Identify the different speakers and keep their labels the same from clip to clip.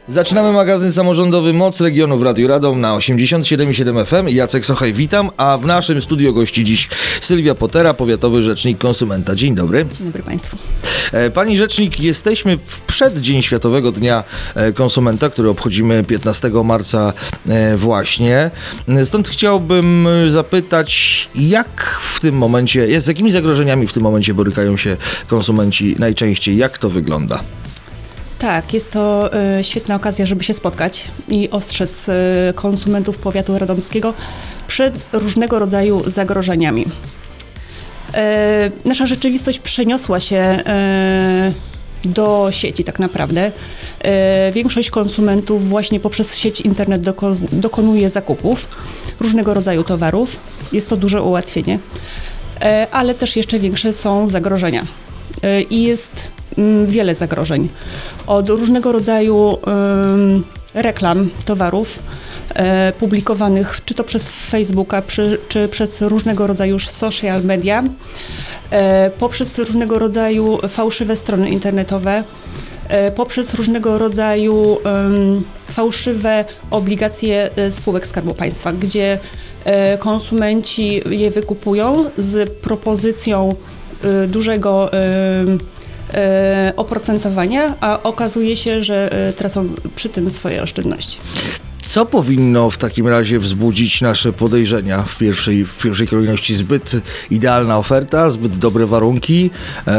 Speaker 1: Zaczynamy magazyn samorządowy Moc Regionu w Radiu Radom na 87,7 FM. Jacek Sochaj, witam, a w naszym studiu gości dziś Sylwia Potera, powiatowy rzecznik konsumenta. Dzień dobry.
Speaker 2: Dzień dobry Państwu.
Speaker 1: Pani rzecznik, jesteśmy w przeddzień Światowego Dnia Konsumenta, który obchodzimy 15 marca właśnie. Stąd chciałbym zapytać, jak w tym momencie, z jakimi zagrożeniami w tym momencie borykają się konsumenci najczęściej? Jak to wygląda?
Speaker 2: Tak, jest to świetna okazja, żeby się spotkać i ostrzec konsumentów powiatu radomskiego przed różnego rodzaju zagrożeniami. Nasza rzeczywistość przeniosła się do sieci tak naprawdę. Większość konsumentów właśnie poprzez sieć internet dokonuje zakupów różnego rodzaju towarów. Jest to duże ułatwienie, ale też jeszcze większe są zagrożenia. I jest wiele zagrożeń. Od różnego rodzaju reklam towarów publikowanych czy to przez Facebooka, czy przez różnego rodzaju social media, poprzez różnego rodzaju fałszywe strony internetowe, poprzez różnego rodzaju fałszywe obligacje spółek Skarbu Państwa, gdzie konsumenci je wykupują z propozycją dużego oprocentowania, a okazuje się, że tracą przy tym swoje oszczędności.
Speaker 1: Co powinno w takim razie wzbudzić nasze podejrzenia w pierwszej kolejności? Zbyt idealna oferta, zbyt dobre warunki,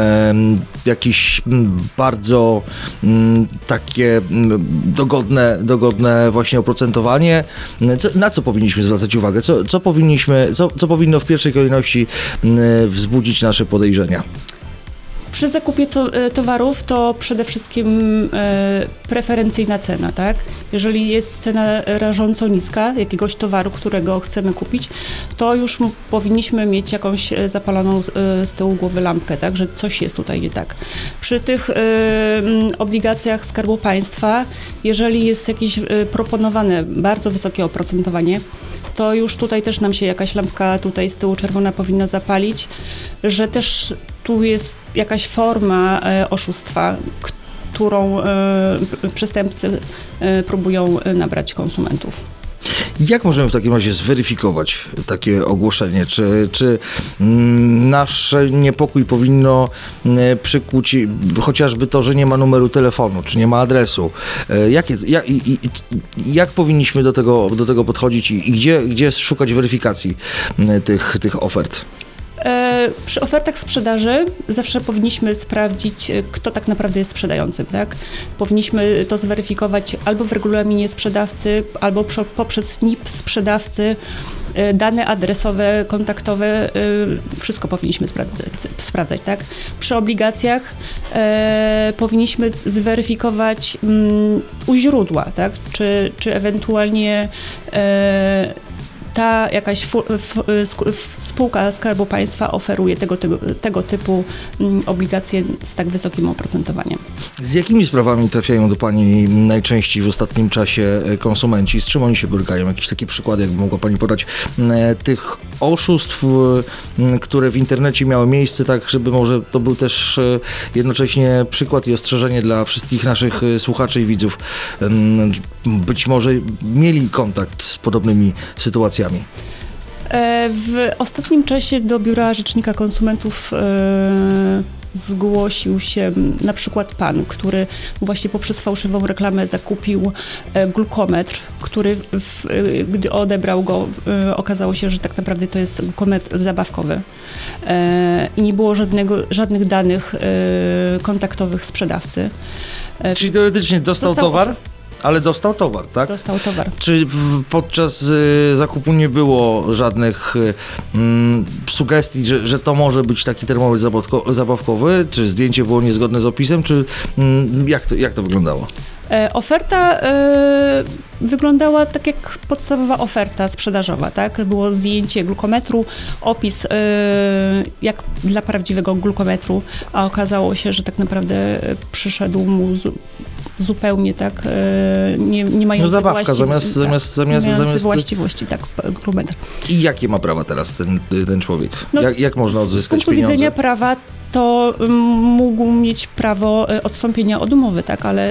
Speaker 1: jakieś bardzo takie dogodne właśnie oprocentowanie. Na co powinniśmy zwracać uwagę? Co powinno w pierwszej kolejności wzbudzić nasze podejrzenia?
Speaker 2: Przy zakupie towarów to przede wszystkim preferencyjna cena, tak? Jeżeli jest cena rażąco niska jakiegoś towaru, którego chcemy kupić, to już powinniśmy mieć jakąś zapaloną z tyłu głowy lampkę, tak? Że coś jest tutaj nie tak. Przy tych obligacjach Skarbu Państwa, jeżeli jest jakieś proponowane bardzo wysokie oprocentowanie, to już tutaj też nam się jakaś lampka tutaj z tyłu czerwona powinna zapalić, że też tu jest jakaś forma oszustwa, którą przestępcy próbują nabrać konsumentów.
Speaker 1: Jak możemy w takim razie zweryfikować takie ogłoszenie? Czy nasz niepokój powinno przykuć chociażby to, że nie ma numeru telefonu, czy nie ma adresu? Jak powinniśmy do tego podchodzić i gdzie szukać weryfikacji tych ofert?
Speaker 2: Przy ofertach sprzedaży zawsze powinniśmy sprawdzić, kto tak naprawdę jest sprzedającym, tak? Powinniśmy to zweryfikować albo w regulaminie sprzedawcy, albo poprzez NIP sprzedawcy, dane adresowe, kontaktowe, wszystko powinniśmy sprawdzać, tak? Przy obligacjach powinniśmy zweryfikować u źródła, tak? Czy ewentualnie ta jakaś spółka Skarbu Państwa oferuje tego typu obligacje z tak wysokim oprocentowaniem.
Speaker 1: Z jakimi sprawami trafiają do Pani najczęściej w ostatnim czasie konsumenci? Z czym oni się borykają? Jakieś takie przykłady, jakby mogła Pani podać, tych oszustw, które w internecie miały miejsce, tak żeby może to był też jednocześnie przykład i ostrzeżenie dla wszystkich naszych słuchaczy i widzów. Być może mieli kontakt z podobnymi sytuacjami.
Speaker 2: W ostatnim czasie do Biura Rzecznika Konsumentów zgłosił się na przykład pan, który właśnie poprzez fałszywą reklamę zakupił glukometr, który gdy odebrał go, okazało się, że tak naprawdę to jest glukometr zabawkowy i nie było żadnych danych kontaktowych sprzedawcy. Czyli
Speaker 1: teoretycznie dostał towar? Ale dostał towar, tak?
Speaker 2: Dostał towar.
Speaker 1: Czy podczas zakupu nie było żadnych sugestii, że to może być taki termometr zabawkowy? Czy zdjęcie było niezgodne z opisem? Czy jak to wyglądało?
Speaker 2: Oferta wyglądała tak jak podstawowa oferta sprzedażowa, tak? Było zdjęcie glukometru, opis jak dla prawdziwego glukometru, a okazało się, że tak naprawdę przyszedł mu zupełnie tak nie mający
Speaker 1: zabawka
Speaker 2: zamiast właściwości, tak, glukometr.
Speaker 1: I jakie ma prawa teraz ten człowiek? Jak można odzyskać pieniądze?
Speaker 2: Z punktu widzenia prawa to mógł mieć prawo odstąpienia od umowy, tak, ale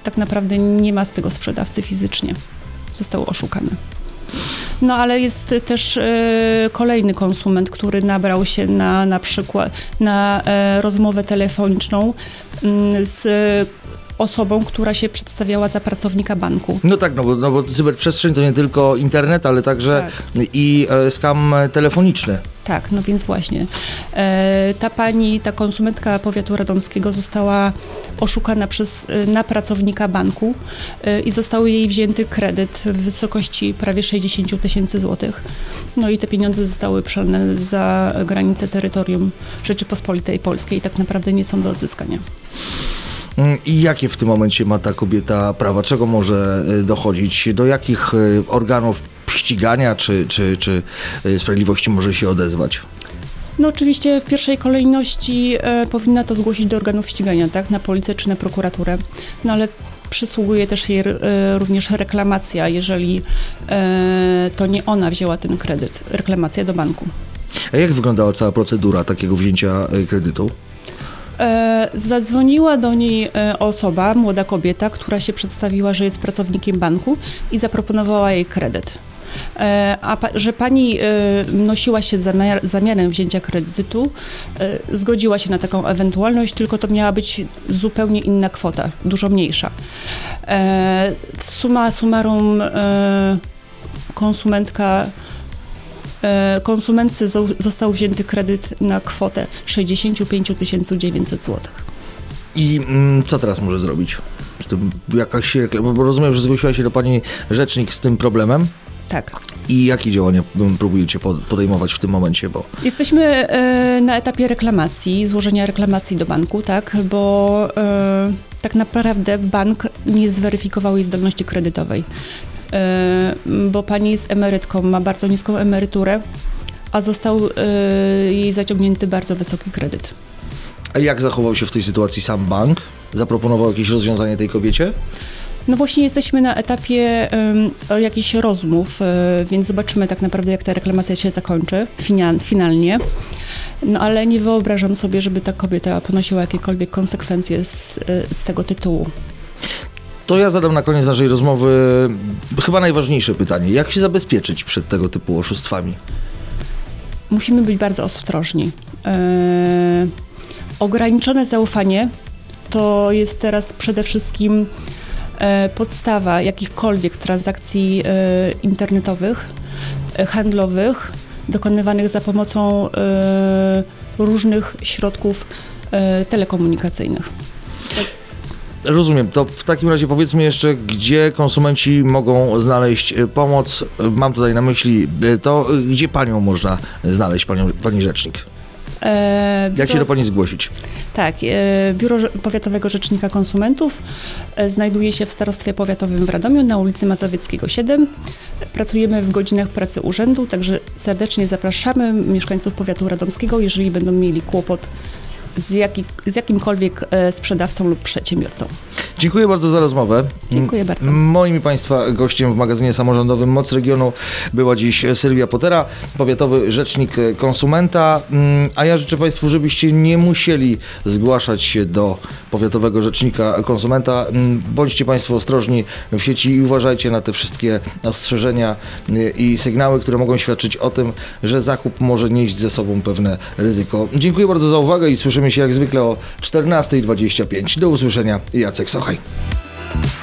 Speaker 2: tak naprawdę nie ma z tego sprzedawcy fizycznie. Został oszukany. No ale jest też kolejny konsument, który nabrał się na przykład na rozmowę telefoniczną z osobą, która się przedstawiała za pracownika banku.
Speaker 1: No tak, no bo cyberprzestrzeń to nie tylko internet, ale także i skam telefoniczny.
Speaker 2: Tak, no więc właśnie. Ta konsumentka powiatu radomskiego została oszukana na pracownika banku i został jej wzięty kredyt w wysokości prawie 60 000 złotych. No i te pieniądze zostały przelane za granicę terytorium Rzeczypospolitej Polskiej i tak naprawdę nie są do odzyskania.
Speaker 1: I jakie w tym momencie ma ta kobieta prawa? Czego może dochodzić? Do jakich organów ścigania czy sprawiedliwości może się odezwać?
Speaker 2: No oczywiście w pierwszej kolejności powinna to zgłosić do organów ścigania, tak? Na policję czy na prokuraturę. No ale przysługuje też jej również reklamacja, jeżeli to nie ona wzięła ten kredyt. Reklamacja do banku.
Speaker 1: A jak wyglądała cała procedura takiego wzięcia kredytu?
Speaker 2: Zadzwoniła do niej osoba, młoda kobieta, która się przedstawiła, że jest pracownikiem banku i zaproponowała jej kredyt. Że pani nosiła się zamiarem wzięcia kredytu, zgodziła się na taką ewentualność, tylko to miała być zupełnie inna kwota, dużo mniejsza. Summa summarum konsumentce został wzięty kredyt na kwotę 65 900 zł.
Speaker 1: I co teraz może zrobić? Z tym jakaś reklama? Bo rozumiem, że zgłosiła się do pani rzecznik z tym problemem.
Speaker 2: Tak.
Speaker 1: I jakie działania próbujecie podejmować w tym momencie? Bo
Speaker 2: jesteśmy na etapie reklamacji, złożenia reklamacji do banku, tak, bo tak naprawdę bank nie zweryfikował jej zdolności kredytowej. Bo pani jest emerytką, ma bardzo niską emeryturę, a został jej zaciągnięty bardzo wysoki kredyt.
Speaker 1: A jak zachował się w tej sytuacji sam bank? Zaproponował jakieś rozwiązanie tej kobiecie?
Speaker 2: No właśnie jesteśmy na etapie jakichś rozmów, więc zobaczymy tak naprawdę, jak ta reklamacja się zakończy finalnie. No ale nie wyobrażam sobie, żeby ta kobieta ponosiła jakiekolwiek konsekwencje z tego tytułu.
Speaker 1: To ja zadam na koniec naszej rozmowy chyba najważniejsze pytanie. Jak się zabezpieczyć przed tego typu oszustwami?
Speaker 2: Musimy być bardzo ostrożni. Ograniczone zaufanie to jest teraz przede wszystkim podstawa jakichkolwiek transakcji internetowych, handlowych, dokonywanych za pomocą różnych środków telekomunikacyjnych.
Speaker 1: Rozumiem. To w takim razie powiedzmy jeszcze, gdzie konsumenci mogą znaleźć pomoc. Mam tutaj na myśli to, gdzie panią można znaleźć, pani rzecznik. Jak się do pani zgłosić?
Speaker 2: Tak, Biuro Powiatowego Rzecznika Konsumentów znajduje się w Starostwie Powiatowym w Radomiu na ulicy Mazowieckiego 7. Pracujemy w godzinach pracy urzędu, także serdecznie zapraszamy mieszkańców powiatu radomskiego, jeżeli będą mieli kłopot z jakimkolwiek sprzedawcą lub przedsiębiorcą.
Speaker 1: Dziękuję bardzo za rozmowę.
Speaker 2: Dziękuję bardzo.
Speaker 1: Moim i Państwa gościem w magazynie samorządowym Moc Regionu była dziś Sylwia Potera, powiatowy rzecznik konsumenta, a ja życzę Państwu, żebyście nie musieli zgłaszać się do powiatowego rzecznika konsumenta. Bądźcie Państwo ostrożni w sieci i uważajcie na te wszystkie ostrzeżenia i sygnały, które mogą świadczyć o tym, że zakup może nieść ze sobą pewne ryzyko. Dziękuję bardzo za uwagę i słyszymy się jak zwykle o 14:25. Do usłyszenia. Jacek Sochaj.